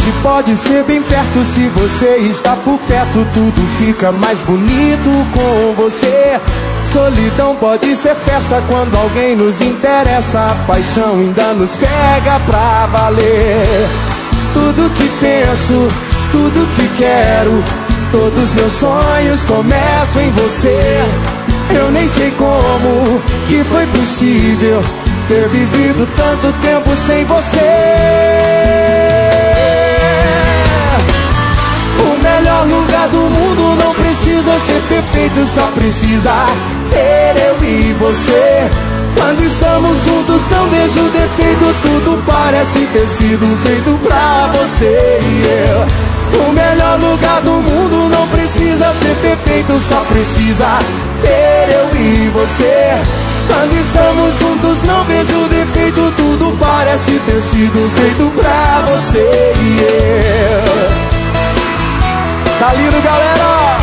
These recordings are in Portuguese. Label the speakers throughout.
Speaker 1: Longe pode ser bem perto, se você está por perto, tudo fica mais bonito com você. Solidão pode ser festa quando alguém nos interessa, a paixão ainda nos pega pra valer. Tudo que penso, tudo que quero, todos meus sonhos começam em você. Eu nem sei como que foi possível ter vivido tanto tempo sem você. O melhor lugar do mundo não precisa ser perfeito, só precisa ter eu e você. Quando estamos juntos não vejo defeito, tudo parece ter sido feito pra você e eu. O melhor lugar do mundo não precisa ser perfeito, só precisa ter eu e você. Quando estamos juntos não vejo defeito, tudo parece ter sido feito pra você e eu. Tá lindo, galera!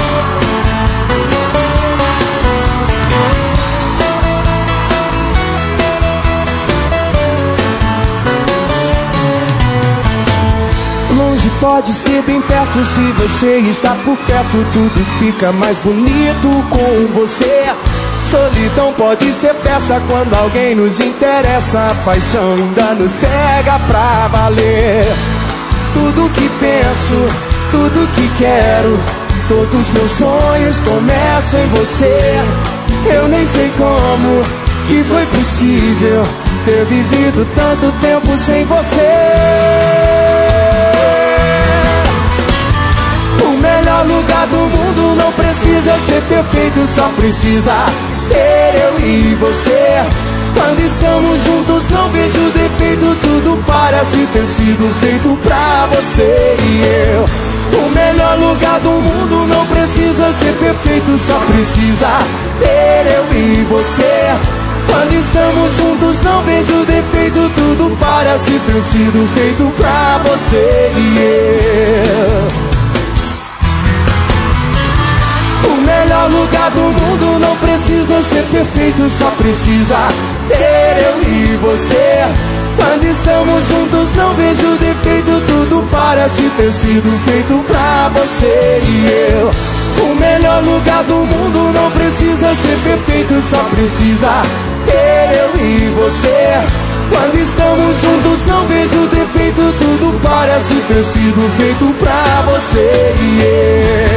Speaker 1: Longe pode ser bem perto, se você está por perto, tudo fica mais bonito com você. Solidão pode ser festa quando alguém nos interessa, a paixão ainda nos pega pra valer. Tudo que penso, tudo que quero, todos meus sonhos começam em você. Eu nem sei como que foi possível ter vivido tanto tempo sem você. O melhor lugar do mundo não precisa ser perfeito, só precisa ter eu e você. Quando estamos juntos não vejo defeito, tudo parece ter sido feito pra você e eu. O melhor lugar do mundo não precisa ser perfeito, só precisa ter eu e você. Quando estamos juntos não vejo defeito, tudo parece ter sido feito pra você e eu. O melhor lugar do mundo não precisa ser perfeito, só precisa ter eu e você. Quando estamos juntos não vejo defeito, tudo parece ter sido feito pra você e eu. O melhor lugar do mundo não precisa ser perfeito, só precisa ter eu e você. Quando estamos juntos não vejo defeito, tudo parece ter sido feito pra você e eu.